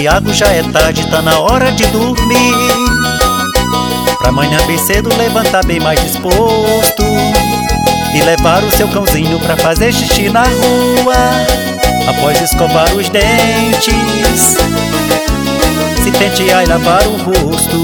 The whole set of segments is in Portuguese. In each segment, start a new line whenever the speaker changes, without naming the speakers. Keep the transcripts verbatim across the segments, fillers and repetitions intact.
Tiago, já é tarde, tá na hora de dormir, pra amanhã bem cedo levantar bem mais disposto e levar o seu cãozinho pra fazer xixi na rua, após escovar os dentes, se pentear e lavar o rosto.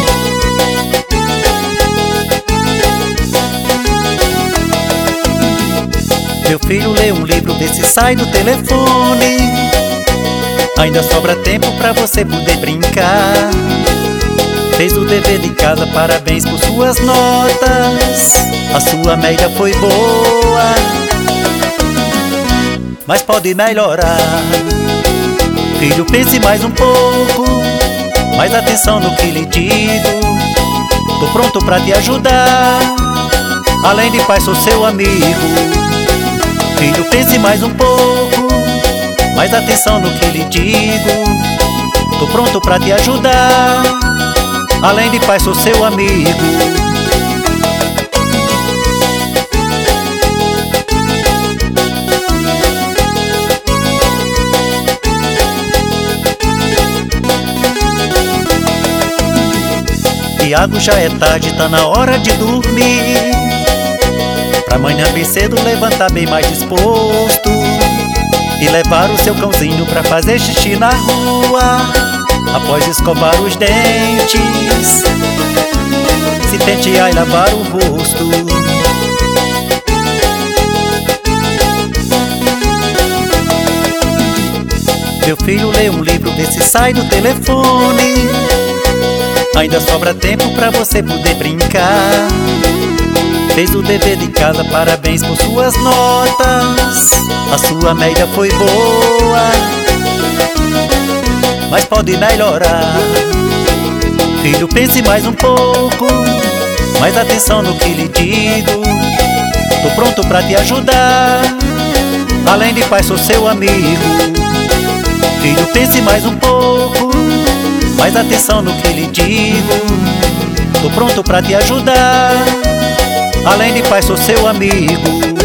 Meu filho, lê um livro, vê se sai do telefone, ainda sobra tempo pra você poder brincar. Fez o dever de casa, parabéns por suas notas, a sua média foi boa, mas pode melhorar. Filho, pense mais um pouco, mais atenção no que lhe digo, tô pronto pra te ajudar, além de pai sou seu amigo. Filho, pense mais um pouco, mais atenção no que lhe digo, tô pronto pra te ajudar, além de pai sou seu amigo. Tiago, já é tarde, tá na hora de dormir, pra amanhã bem cedo levantar bem mais disposto e levar o seu cãozinho pra fazer xixi na rua, após escovar os dentes, se pentear e lavar o rosto. Meu filho, lê um livro, vê se sai do telefone, ainda sobra tempo pra você poder brincar. Fez o dever de casa, parabéns por suas notas, a sua média foi boa, mas pode melhorar. Filho, pense mais um pouco, mais atenção no que lhe digo, tô pronto pra te ajudar, além de pai sou seu amigo. Filho, pense mais um pouco, mais atenção no que lhe digo, tô pronto pra te ajudar, além de pai sou seu amigo.